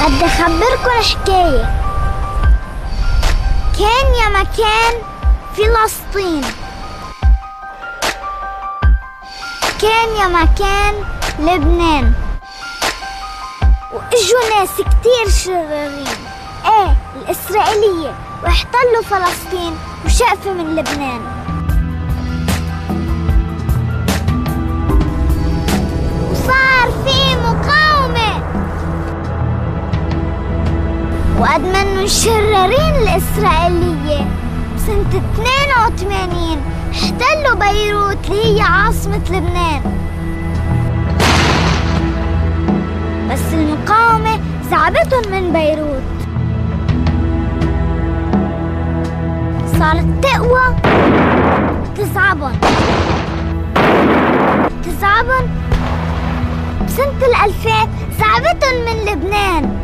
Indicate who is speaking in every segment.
Speaker 1: بدي أخبركن حكاية. كان يا مكان فلسطين، كان يا مكان لبنان، وإجوا ناس كتير شريرين، الإسرائيلية، واحتلوا فلسطين وشقفوا من لبنان. وصار في مقاومة، وقد منو الشرارين الإسرائيلية سنة 82 احتلوا بيروت اللي هي عاصمة لبنان. بس المقاومة زعبتهم من بيروت، صارت تقوى تزعبن بسنة 2000 زعبتهم من لبنان.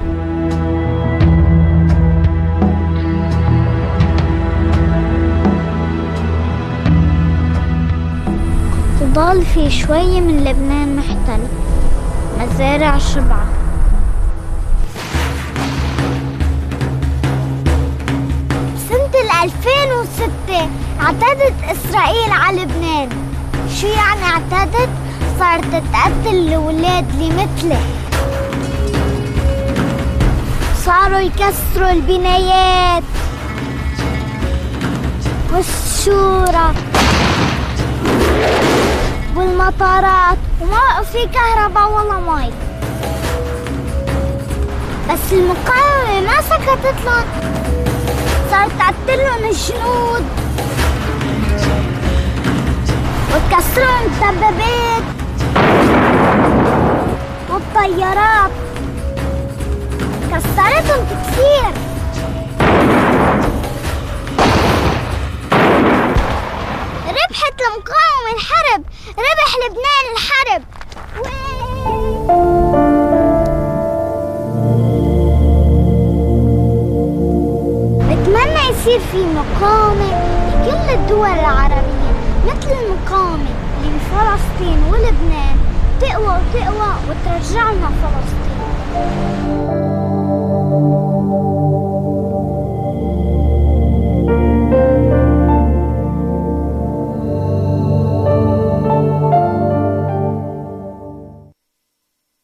Speaker 1: ضل في شوية من لبنان محتل، مزارع شبعة. سنة 2006 اعتدت إسرائيل على لبنان. شو يعني اعتدت؟ صارت تقتل الأولاد اللي مثلي، صاروا يكسروا البنايات والشورى والمطارات، وما في كهرباء ولا مي. بس المقاومة ما سكتت لهم، صارت تقتلهم الجنود وتكسرهم الدبابات والطيارات، كسرتهم كتير. ربحت المقاومة الحرب، ربح لبنان الحرب. بتمنى يصير في مقاومة بكل الدول العربية مثل المقاومة اللي بفلسطين ولبنان، تقوى وتقوى وترجعنا فلسطين.